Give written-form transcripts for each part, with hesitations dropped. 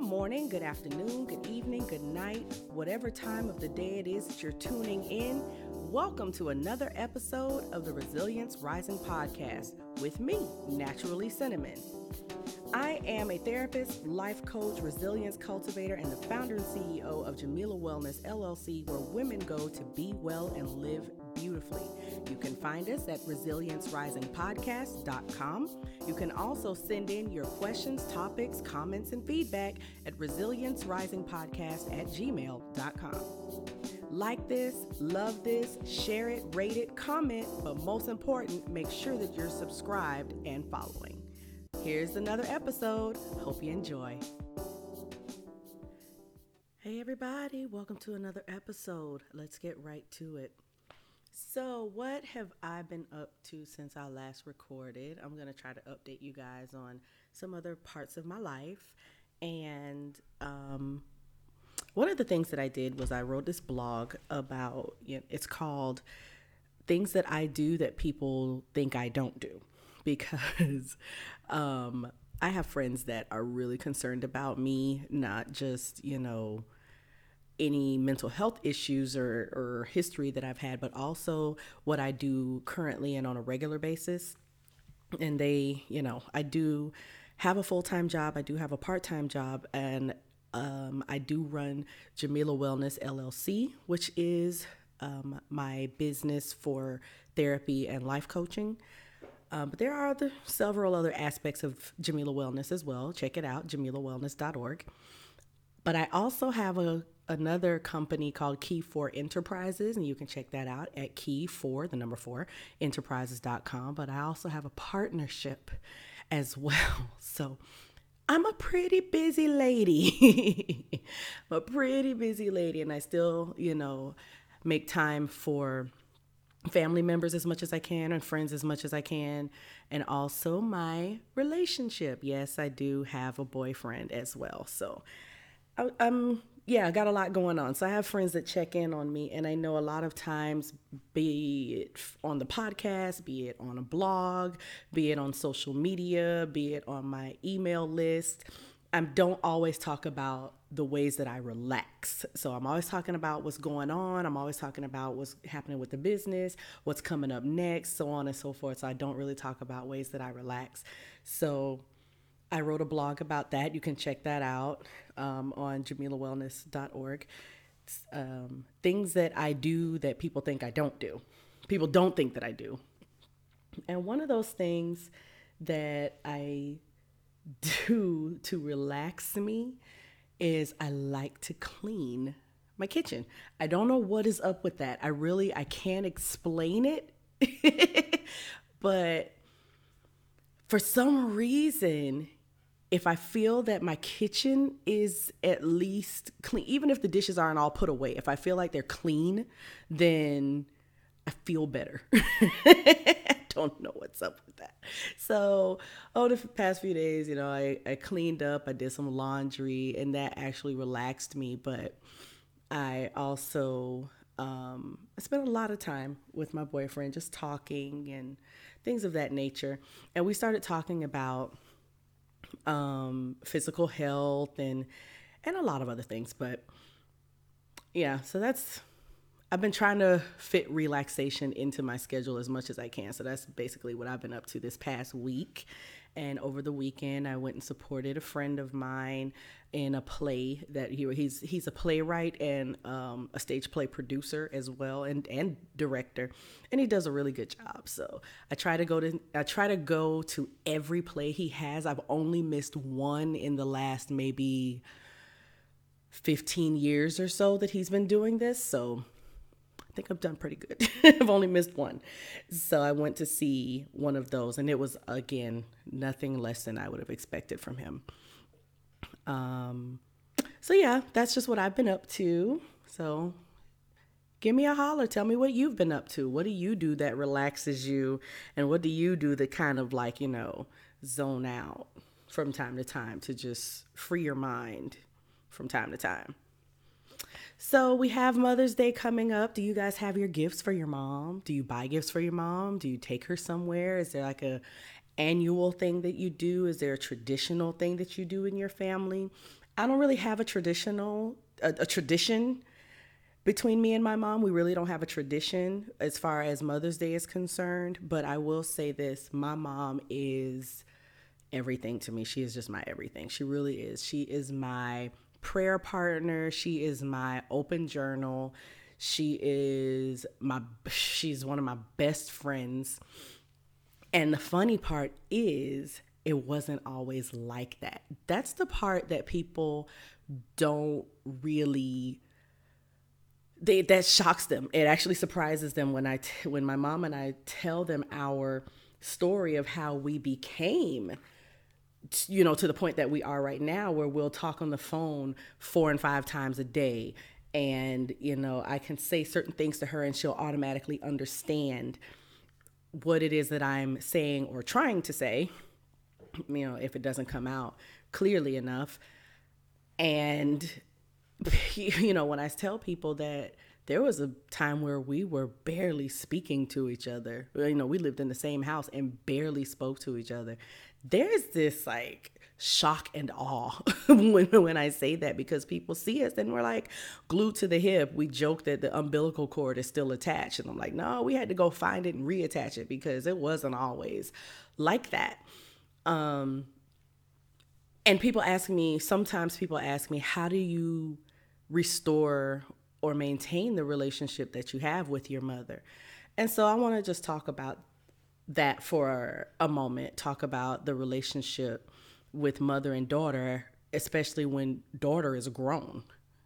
morning, good afternoon, good evening, good night, whatever time of the day it is that you're tuning in. Welcome to another episode of the Resilience Rising Podcast with me, Naturally Cinnamon. I am a therapist, life coach, resilience cultivator, and the founder and CEO of Jamila Wellness LLC, where women go to be well and live beautifully. You can find us at resiliencerisinpodcast.com. You can also send in your questions, topics, comments, and feedback at resiliencerisinpodcast@gmail.com. Like this, love this, share it, rate it, comment, but most important, make sure that you're subscribed and following. Here's another episode. Hope you enjoy. Hey everybody, welcome to another episode. Let's get right to it. So what have I been up to since I last recorded? I'm going to try to update you guys on some other parts of my life. And one of the things that I did was I wrote this blog about, it's called Things That I Do That People Think I Don't Do. Because I have friends that are really concerned about me, not just, any mental health issues or history that I've had, but also what I do currently and on a regular basis. And they, I do have a full-time job. I do have a part-time job. And I do run Jamila Wellness LLC, which is my business for therapy and life coaching. But there are several other aspects of Jamila Wellness as well. Check it out, jamilawellness.org. But I also have another company called Key 4 Enterprises, and you can check that out at key4enterprises.com. But I also have a partnership as well. So I'm a pretty busy lady. And I still, make time for family members as much as I can and friends as much as I can, and also my relationship. Yes, I do have a boyfriend as well. So I got a lot going on. So I have friends that check in on me, and I know a lot of times, be it on the podcast, be it on a blog, be it on social media, be it on my email list, I don't always talk about the ways that I relax. So I'm always talking about what's going on. I'm always talking about what's happening with the business, what's coming up next, so on and so forth. So I don't really talk about ways that I relax. So I wrote a blog about that. You can check that out on jamilawellness.org. Things that I do that people think I don't do. People don't think that I do. And one of those things that I do to relax me is I like to clean my kitchen. I don't know what is up with that. I can't explain it. But for some reason, if I feel that my kitchen is at least clean, even if the dishes aren't all put away, if I feel like they're clean, then I feel better. Don't know what's up with that. So, the past few days, I cleaned up, I did some laundry, and that actually relaxed me. But I also I spent a lot of time with my boyfriend just talking and things of that nature. And we started talking about physical health and a lot of other things. But yeah, so I've been trying to fit relaxation into my schedule as much as I can. So that's basically what I've been up to this past week. And over the weekend, I went and supported a friend of mine in a play that he's a playwright and a stage play producer as well, and director, and he does a really good job. So I try to go to every play he has. I've only missed one in the last maybe 15 years or so that he's been doing this. So I think I've done pretty good. I've only missed one. So I went to see one of those, and it was, again, nothing less than I would have expected from him. So yeah, that's just what I've been up to. So give me a holler. Tell me what you've been up to. What do you do that relaxes you? And what do you do that kind of like, zone out from time to time to just free your mind from time to time? So we have Mother's Day coming up. Do you guys have your gifts for your mom? Do you buy gifts for your mom? Do you take her somewhere? Is there like a annual thing that you do? Is there a traditional thing that you do in your family? I don't really have a tradition between me and my mom. We really don't have a tradition as far as Mother's Day is concerned. But I will say this: my mom is everything to me. She is just my everything. She really is. She is my prayer partner. She is my open journal. She's one of my best friends. And the funny part is, it wasn't always like that. That's the part that people don't really that shocks them. It actually surprises them when when my mom and I tell them our story of how we became, to the point that we are right now, where we'll talk on the phone 4 and 5 times a day. And, I can say certain things to her and she'll automatically understand what it is that I'm saying or trying to say, if it doesn't come out clearly enough. And, when I tell people that there was a time where we were barely speaking to each other, we lived in the same house and barely spoke to each other. There's this like shock and awe when I say that, because people see us and we're like glued to the hip. We joke that the umbilical cord is still attached. And I'm like, no, we had to go find it and reattach it because it wasn't always like that. And sometimes people ask me, how do you restore or maintain the relationship that you have with your mother? And so I want to just talk about that for a moment, talk about the relationship with mother and daughter, especially when daughter is grown.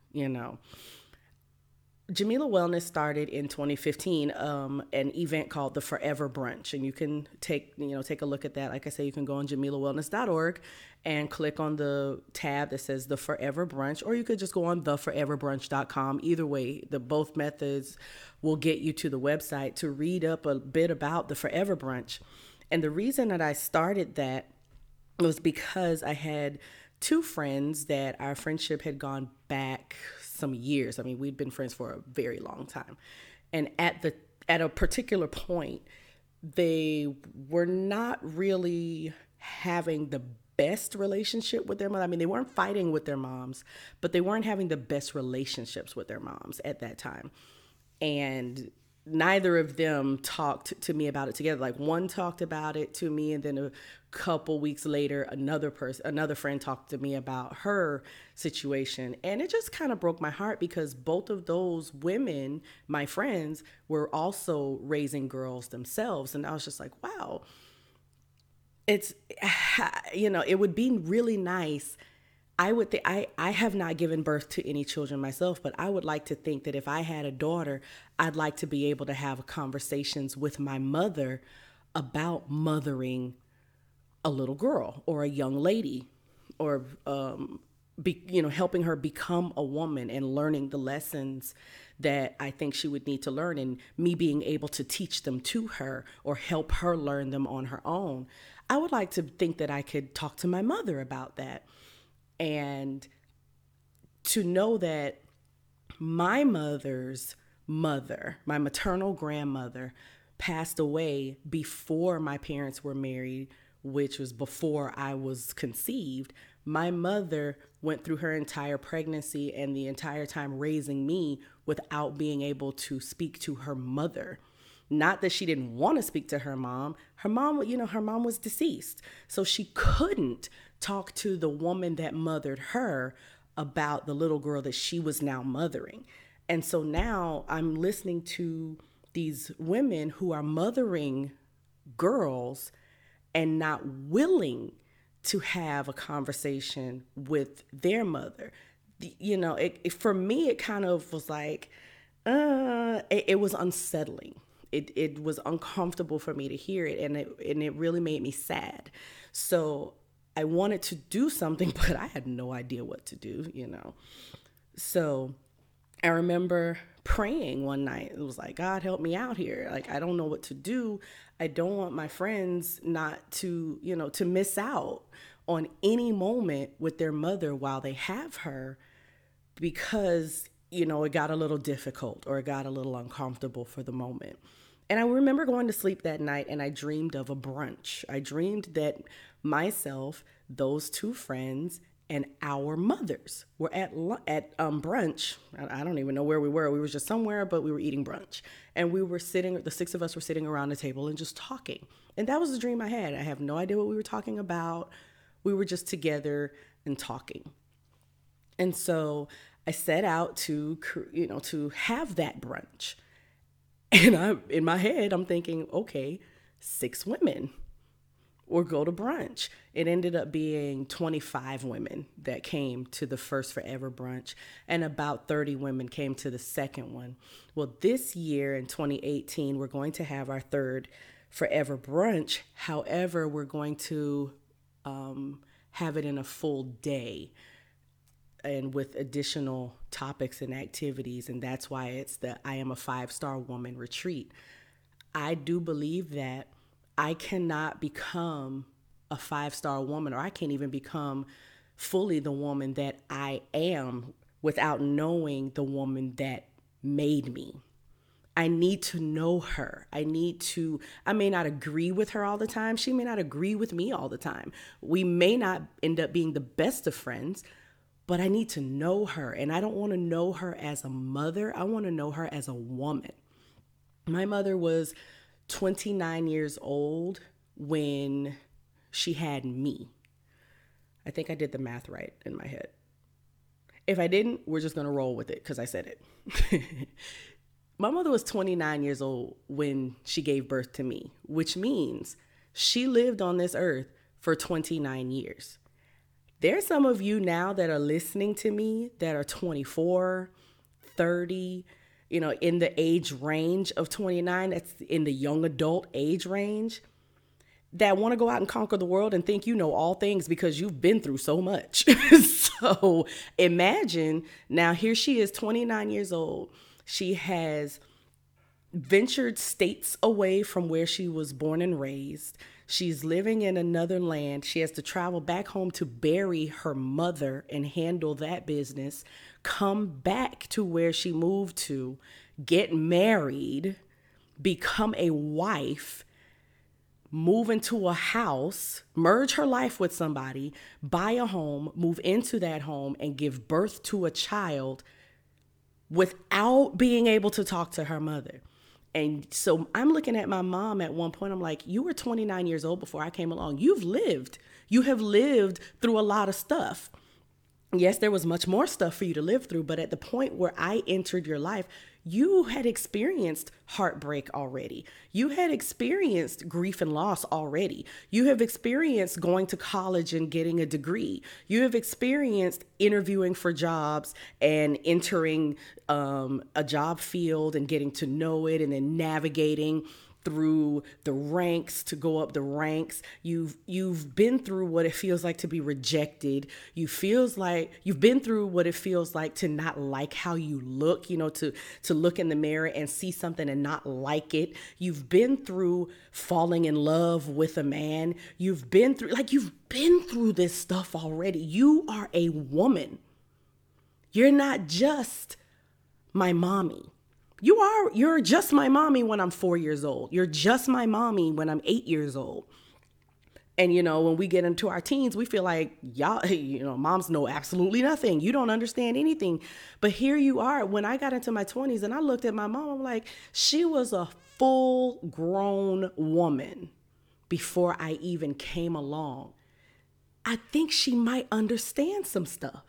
Jamila Wellness started in 2015, an event called the Forever Brunch, and you can take a look at that. Like I say, you can go on jamilawellness.org and click on the tab that says the Forever Brunch, or you could just go on theforeverbrunch.com. Either way, both methods will get you to the website to read up a bit about the Forever Brunch. And the reason that I started that was because I had two friends that our friendship had gone back some years. I mean, we'd been friends for a very long time. And at a particular point, they were not really having the best relationship with their mother. I mean, they weren't fighting with their moms, but they weren't having the best relationships with their moms at that time. And neither of them talked to me about it together. Like, one talked about it to me, and then a couple weeks later, another friend talked to me about her situation. And it just kind of broke my heart, because both of those women, my friends, were also raising girls themselves. And I was just like, wow, it's, it would be really nice. I have not given birth to any children myself, but I would like to think that if I had a daughter, I'd like to be able to have conversations with my mother about mothering a little girl or a young lady, or helping her become a woman and learning the lessons that I think she would need to learn, and me being able to teach them to her or help her learn them on her own. I would like to think that I could talk to my mother about that, and to know that my mother's mother, my maternal grandmother, passed away before my parents were married, which was before I was conceived. My mother went through her entire pregnancy and the entire time raising me without being able to speak to her mother. Not that she didn't want to speak to her mom. Her mom was deceased. So she couldn't talk to the woman that mothered her about the little girl that she was now mothering. And so now I'm listening to these women who are mothering girls and not willing to have a conversation with their mother. For me, it kind of was like, it was unsettling. It was uncomfortable for me to hear it, and it really made me sad. So I wanted to do something, but I had no idea what to do, So I remember praying one night. It was like, God, help me out here. Like, I don't know what to do. I don't want my friends not to, to miss out on any moment with their mother while they have her, because, it got a little difficult or it got a little uncomfortable for the moment. And I remember going to sleep that night and I dreamed of a brunch. I dreamed that myself, those two friends, and our mothers were at brunch. I don't even know where we were. We were just somewhere, but we were eating brunch. And we were sitting, the six of us were sitting around the table and just talking. And that was the dream I had. I have no idea what we were talking about. We were just together and talking. And so I set out to, to have that brunch. And in my head, I'm thinking, okay, 6 women or go to brunch. It ended up being 25 women that came to the first Forever brunch, and about 30 women came to the second one. Well, this year in 2018, we're going to have our third Forever brunch. However, we're going to have it in a full day and with additional topics and activities. And that's why it's the I Am a 5-Star Woman retreat. I do believe that I cannot become a 5-star woman, or I can't even become fully the woman that I am without knowing the woman that made me. I need to know her. I may not agree with her all the time. She may not agree with me all the time. We may not end up being the best of friends, but I need to know her. And I don't want to know her as a mother. I want to know her as a woman. My mother was 29 years old when she had me. I think I did the math right in my head. If I didn't, we're just going to roll with it because I said it. My mother was 29 years old when she gave birth to me, which means she lived on this earth for 29 years. There's some of you now that are listening to me that are 24, 30, in the age range of 29, that's in the young adult age range, that want to go out and conquer the world and think you know all things because you've been through so much. So imagine now, here she is, 29 years old. She has ventured states away from where she was born and raised. She's living in another land. She has to travel back home to bury her mother and handle that business, come back to where she moved to, get married, become a wife, move into a house, merge her life with somebody, buy a home, move into that home, and give birth to a child without being able to talk to her mother. And so I'm looking at my mom at one point. I'm like, you were 29 years old before I came along. You've lived. You have lived through a lot of stuff. Yes, there was much more stuff for you to live through, but at the point where I entered your life, you had experienced heartbreak already. You had experienced grief and loss already. You have experienced going to college and getting a degree. You have experienced interviewing for jobs and entering a job field and getting to know it and then navigating through the ranks to go up the ranks. You've been through what it feels like to be rejected. You've been through what it feels like to not like how you look, to look in the mirror and see something and not like it. You've been through falling in love with a man. You've been through this stuff already. You are a woman. You're not just my mommy. You're just my mommy when I'm 4 years old. You're just my mommy when I'm 8 years old. And, when we get into our teens, we feel like, y'all, moms know absolutely nothing. You don't understand anything. But here you are. When I got into my 20s and I looked at my mom, I'm like, she was a full grown woman before I even came along. I think she might understand some stuff.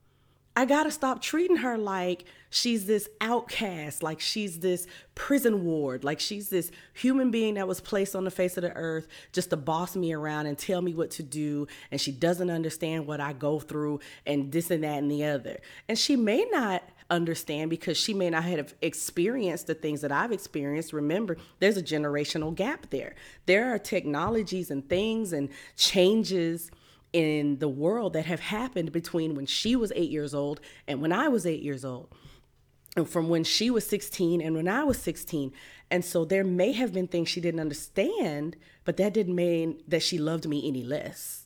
I got to stop treating her like she's this outcast, like she's this prison ward, like she's this human being that was placed on the face of the earth just to boss me around and tell me what to do. And she doesn't understand what I go through and this and that and the other. And she may not understand because she may not have experienced the things that I've experienced. Remember, there's a generational gap there. There are technologies and things and changes in the world that have happened between when she was 8 years old and when I was 8 years old, and from when she was 16 and when I was 16. And so there may have been things she didn't understand, but that didn't mean that she loved me any less.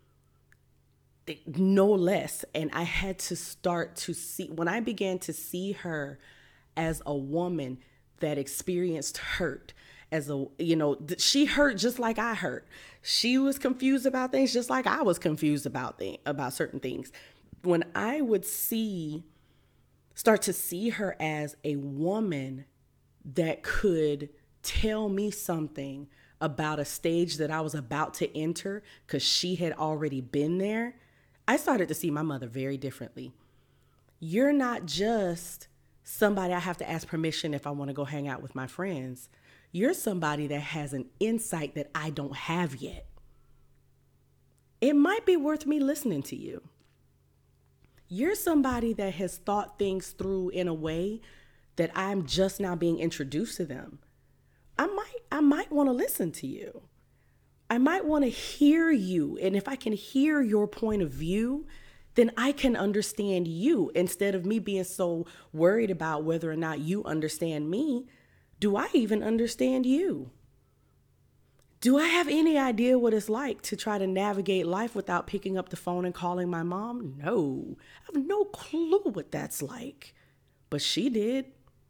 No less. And I had to start to see, when I began to see her as a woman that experienced hurt as a, she hurt just like I hurt. She was confused about things just like I was confused about certain things. When I would start to see her as a woman that could tell me something about a stage that I was about to enter because she had already been there, I started to see my mother very differently. You're not just somebody I have to ask permission if I want to go hang out with my friends. You're somebody that has an insight that I don't have yet. It might be worth me listening to you. You're somebody that has thought things through in a way that I'm just now being introduced to them. I might want to listen to you. I might want to hear you. And if I can hear your point of view, then I can understand you instead of me being so worried about whether or not you understand me. Do I even understand you? Do I have any idea what it's like to try to navigate life without picking up the phone and calling my mom? No, I have no clue what that's like, but she did.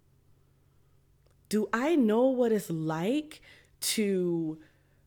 Do I know what it's like to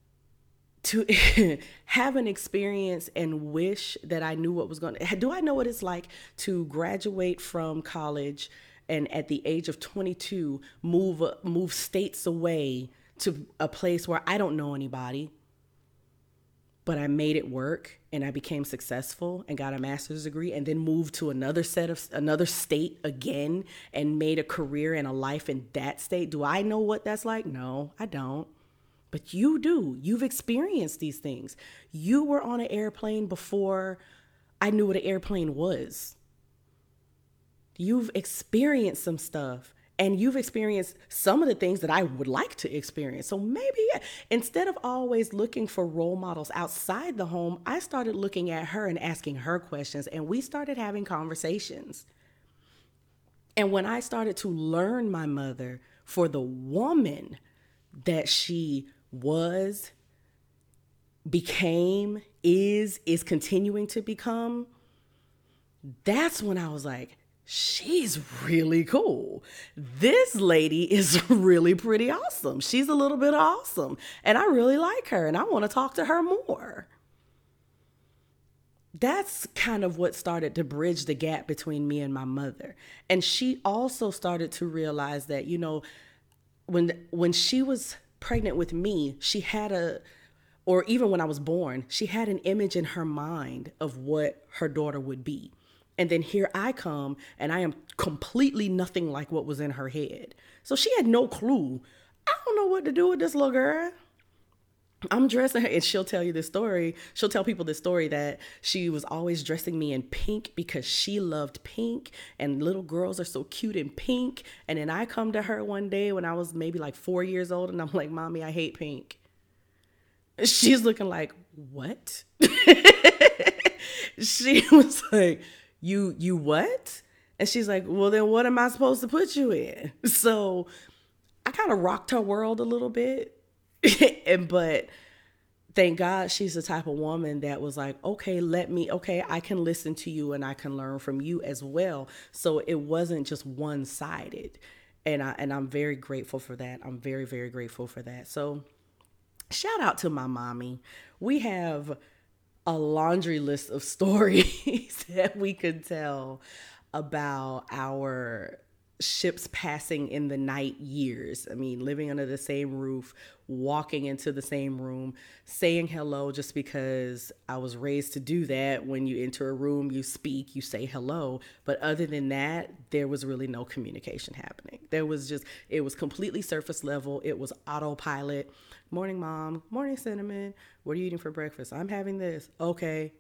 have an experience and wish that I knew what was going to, do I know what it's like to graduate from college and at the age of 22 move states away to a place where I don't know anybody, but I made it work and I became successful and got a master's degree and then moved to another state again and made a career and a life in that state? Do I know what that's like? No, I don't. But you do. You've experienced these things. You were on an airplane before I knew what an airplane was. You've experienced some stuff and you've experienced some of the things that I would like to experience. So maybe instead of always looking for role models outside the home, I started looking at her and asking her questions, and we started having conversations. And when I started to learn my mother for the woman that she was, became, is continuing to become, that's when I was like, she's really cool. This lady is really pretty awesome. She's a little bit awesome. And I really like her and I want to talk to her more. That's kind of what started to bridge the gap between me and my mother. And she also started to realize that, when she was pregnant with me, or even when I was born, she had an image in her mind of what her daughter would be. And then here I come and I am completely nothing like what was in her head. So she had no clue. I don't know what to do with this little girl. I'm dressing her, and she'll tell you this story. She'll tell people this story that she was always dressing me in pink because she loved pink, and little girls are so cute in pink. And then I come to her one day when I was maybe like 4 years old, and I'm like, Mommy, I hate pink. She's looking like, what? She was like, you what? And she's like, well, then what am I supposed to put you in? So I kind of rocked her world a little bit. But thank God she's the type of woman that was like, okay, I can listen to you and I can learn from you as well. So it wasn't just one-sided. And I'm very grateful for that. I'm very, very grateful for that. So shout out to my mommy. We have a laundry list of stories that we could tell about our ships passing in the night years. I mean, living under the same roof, walking into the same room, saying hello just because I was raised to do that. When you enter a room, you speak, you say hello. But other than that, there was really no communication happening. It was completely surface level. It was autopilot. Morning, Mom. Morning, Cinnamon. What are you eating for breakfast? I'm having this. Okay.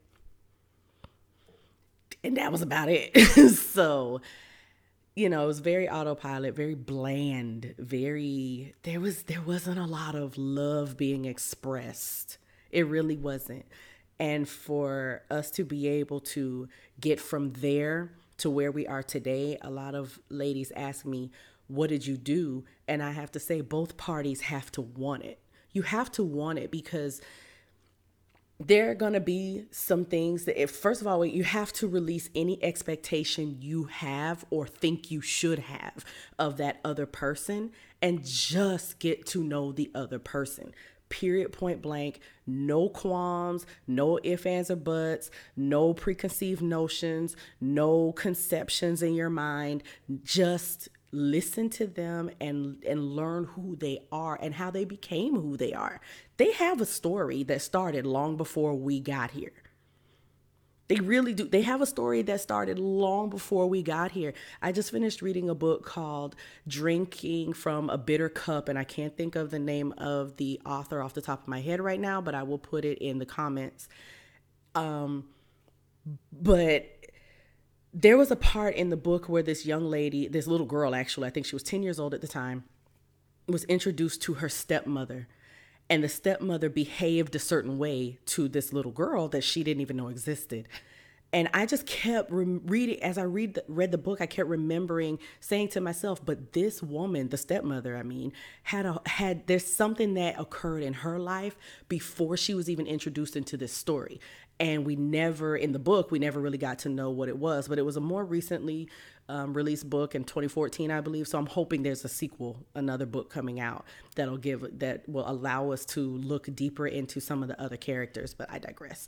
And that was about it. So, it was very autopilot, very bland, there wasn't a lot of love being expressed. It really wasn't. And for us to be able to get from there to where we are today, a lot of ladies ask me, what did you do? And I have to say, both parties have to want it. You have to want it, because there are going to be some things that, if first of all, you have to release any expectation you have or think you should have of that other person, and just get to know the other person. Period, point blank. No qualms, no ifs, ands, or buts, no preconceived notions, no conceptions in your mind. Just listen to them and learn who they are and how they became who they are. They have a story that started long before we got here. They really do. They have a story that started long before we got here. I just finished reading a book called Drinking from a Bitter Cup, and I can't think of the name of the author off the top of my head right now, but I will put it in the comments. But there was a part in the book where this young lady, this little girl actually, I think she was 10 years old at the time, was introduced to her stepmother. And the stepmother behaved a certain way to this little girl that she didn't even know existed. And I just kept reading, as I read the book, I kept remembering saying to myself, but this woman, the stepmother, I mean, there's something that occurred in her life before she was even introduced into this story. And in the book, we never really got to know what it was, but it was a more recently released book in 2014, I believe. So I'm hoping there's a sequel, another book coming out that will allow us to look deeper into some of the other characters, but I digress.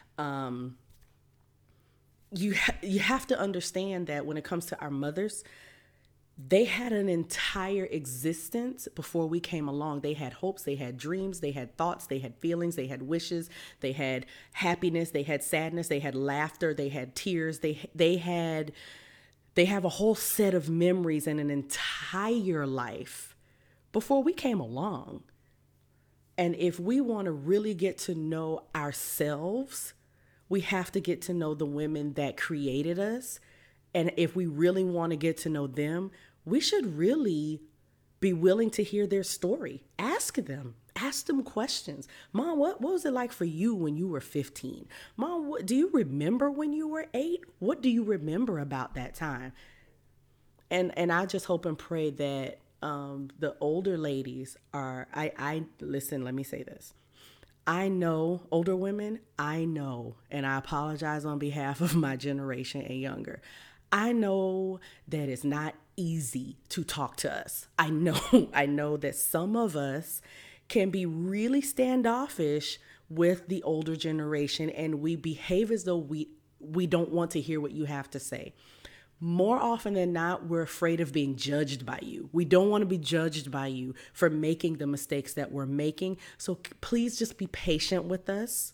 You have to understand that when it comes to our mothers, they had an entire existence before we came along. They had hopes, they had dreams, they had thoughts, they had feelings, they had wishes, they had happiness, they had sadness, they had laughter, they had tears, they have a whole set of memories and an entire life before we came along. And if we want to really get to know ourselves, we have to get to know the women that created us. And if we really want to get to know them, we should really be willing to hear their story. Ask them questions. Mom, what was it like for you when you were 15? Mom, do you remember when you were 8? What do you remember about that time? And I just hope and pray that the older ladies I listen, let me say this. I know older women, and I apologize on behalf of my generation and younger. I know that it's not easy to talk to us. I know that some of us can be really standoffish with the older generation, and we behave as though we don't want to hear what you have to say. More often than not, we're afraid of being judged by you. We don't want to be judged by you for making the mistakes that we're making. So please just be patient with us.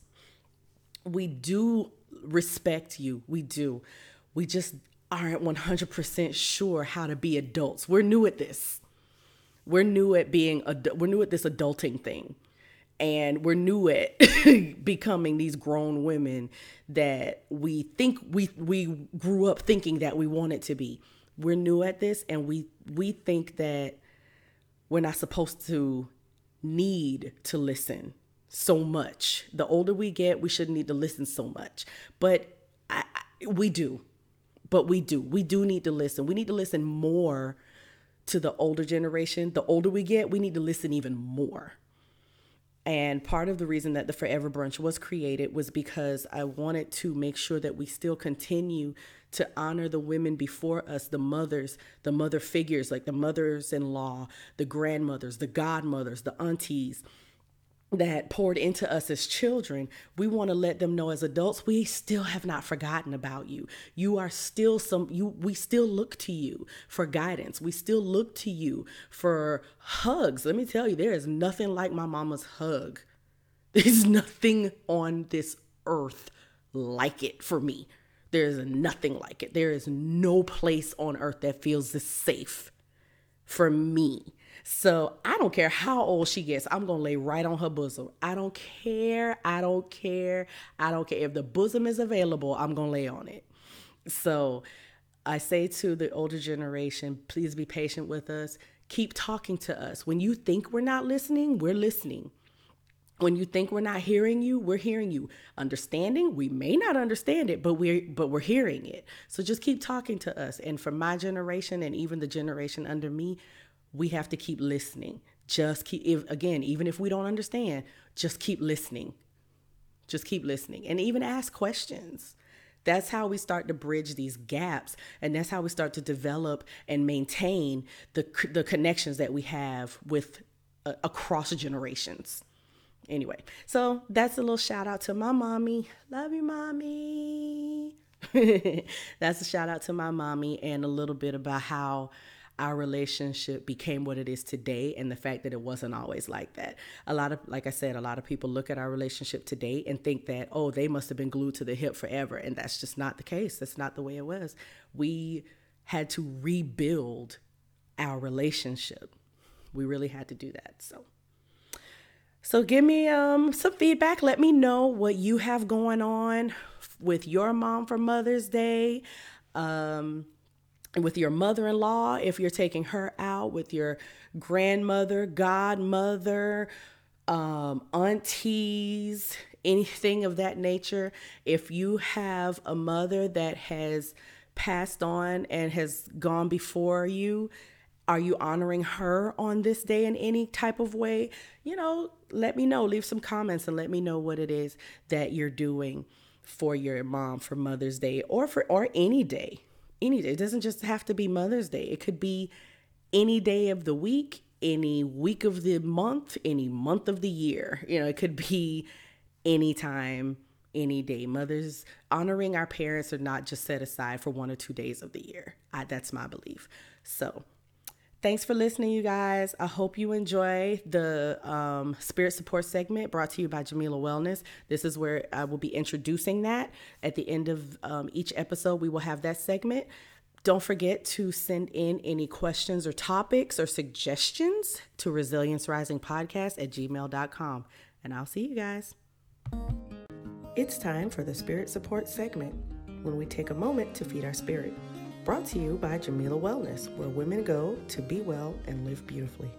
We do respect you. We do. We just aren't 100% sure how to be adults. We're new at this. We're new at this adulting thing. And we're new at becoming these grown women that we think we grew up thinking that we wanted to be. We're new at this, and we think that we're not supposed to need to listen so much. The older we get, we shouldn't need to listen so much. But we do. But we do. We do need to listen. We need to listen more to the older generation. The older we get, we need to listen even more. And part of the reason that the Forever Brunch was created was because I wanted to make sure that we still continue to honor the women before us, the mothers, the mother figures, like the mothers-in-law, the grandmothers, the godmothers, the aunties that poured into us as children. We want to let them know as adults, we still have not forgotten about you. You are still we still look to you for guidance. We still look to you for hugs. Let me tell you, there is nothing like my mama's hug. There's nothing on this earth like it for me. There is nothing like it. There is no place on earth that feels this safe for me. So I don't care how old she gets. I'm going to lay right on her bosom. I don't care. If the bosom is available, I'm going to lay on it. So I say to the older generation, please be patient with us. Keep talking to us. When you think we're not listening, we're listening. When you think we're not hearing you, we're hearing you. Understanding, we may not understand it, but we're hearing it. So just keep talking to us. And for my generation and even the generation under me, we have to keep listening. Even if we don't understand, just keep listening. Just keep listening and even ask questions. That's how we start to bridge these gaps, and that's how we start to develop and maintain the connections that we have with across generations. Anyway, so that's a little shout out to my mommy. Love you, mommy. That's a shout out to my mommy, and a little bit about how our relationship became what it is today, and the fact that it wasn't always like that. Like I said, a lot of people look at our relationship today and think that, oh, they must have been glued to the hip forever. And that's just not the case. That's not the way it was. We had to rebuild our relationship. We really had to do that. So give me some feedback. Let me know what you have going on with your mom for Mother's Day. With your mother-in-law, if you're taking her out, with your grandmother, godmother, aunties, anything of that nature. If you have a mother that has passed on and has gone before you, are you honoring her on this day in any type of way? Let me know. Leave some comments and let me know what it is that you're doing for your mom for Mother's Day, or any day. Any day. It doesn't just have to be Mother's Day. It could be any day of the week, any week of the month, any month of the year. It could be any time, any day. Mothers, honoring our parents are not just set aside for 1 or 2 days of the year. That's my belief. So thanks for listening, you guys. I hope you enjoy the Spirit Support segment brought to you by Jamila Wellness. This is where I will be introducing that. At the end of each episode, we will have that segment. Don't forget to send in any questions or topics or suggestions to resiliencerisingpodcast@gmail.com. And I'll see you guys. It's time for the Spirit Support segment, when we take a moment to feed our spirit. Brought to you by Jamila Wellness, where women go to be well and live beautifully.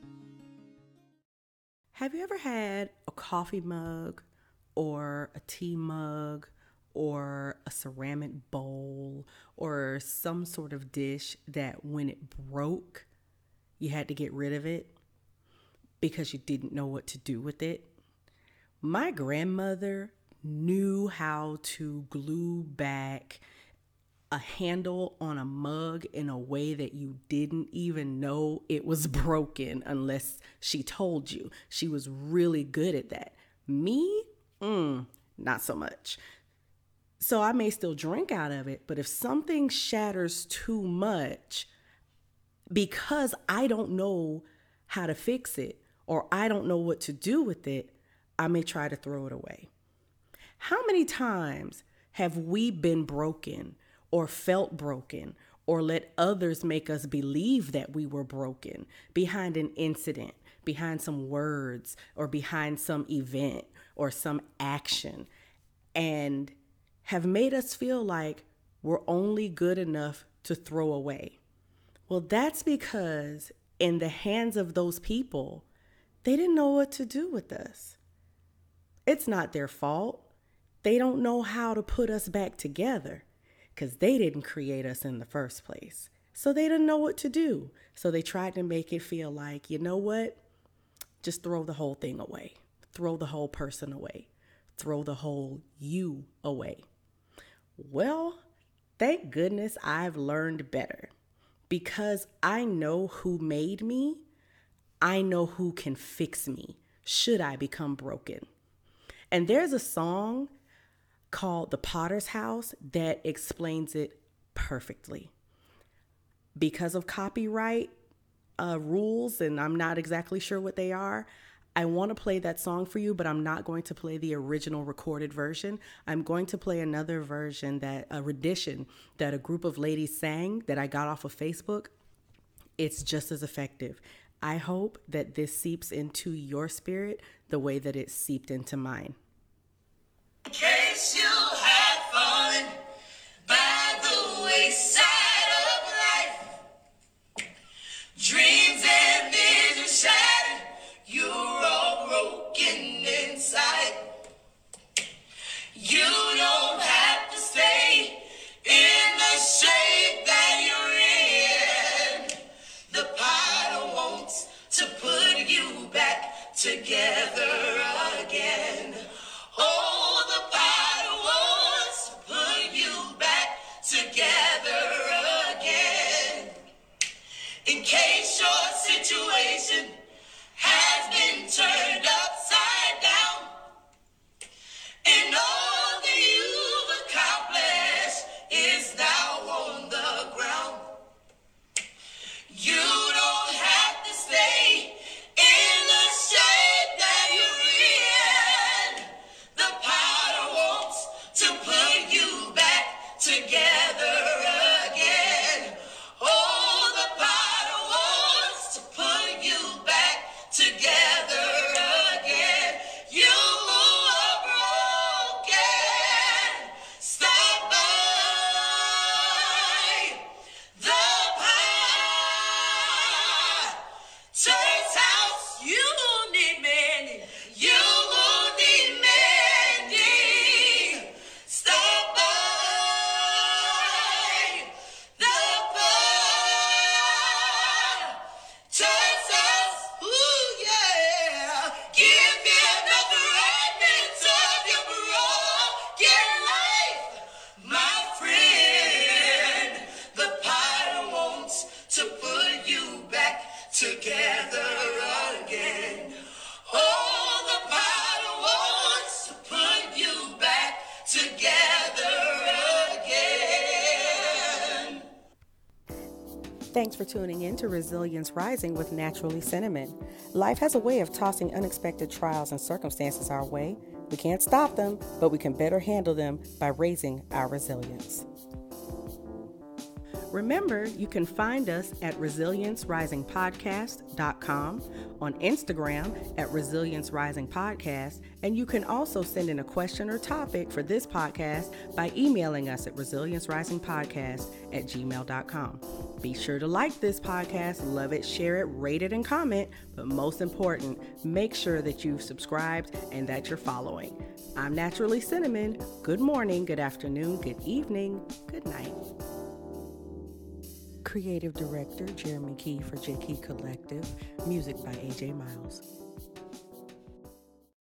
Have you ever had a coffee mug or a tea mug or a ceramic bowl or some sort of dish that when it broke, you had to get rid of it because you didn't know what to do with it? My grandmother knew how to glue back a handle on a mug in a way that you didn't even know it was broken unless she told you. She was really good at that. Me, not so much. So I may still drink out of it, but if something shatters too much because I don't know how to fix it or I don't know what to do with it, I may try to throw it away. How many times have we been broken or felt broken or let others make us believe that we were broken behind an incident, behind some words, or behind some event or some action, and have made us feel like we're only good enough to throw away? Well, that's because in the hands of those people, they didn't know what to do with us. It's not their fault. They don't know how to put us back together, because they didn't create us in the first place. So they didn't know what to do. So they tried to make it feel like, you know what? Just throw the whole thing away. Throw the whole person away. Throw the whole you away. Well, thank goodness I've learned better, because I know who made me. I know who can fix me should I become broken. And there's a song called The Potter's House that explains it perfectly. Because of copyright rules, and I'm not exactly sure what they are, I want to play that song for you, but I'm not going to play the original recorded version. I'm going to play another version, a rendition that a group of ladies sang that I got off of Facebook. It's just as effective. I hope that this seeps into your spirit the way that it seeped into mine. In case you had fallen by the wayside of life, dreams and visions shattered, you're all broken inside. You don't have to stay in the shape that you're in. The potter wants to put you back together again. Thanks for tuning in to Resilience Rising with Naturally Cinnamon. Life has a way of tossing unexpected trials and circumstances our way. We can't stop them, but we can better handle them by raising our resilience. Remember, you can find us at ResilienceRisingPodcast.com, on Instagram at Resilience Rising Podcast, and you can also send in a question or topic for this podcast by emailing us at ResilienceRisingPodcast@gmail.com. Be sure to like this podcast, love it, share it, rate it, and comment, but most important, make sure that you've subscribed and that you're following. I'm Naturally Cinnamon. Good morning, good afternoon, good evening, good night. Creative Director Jeremy Key for J Key Collective. Music by AJ Miles.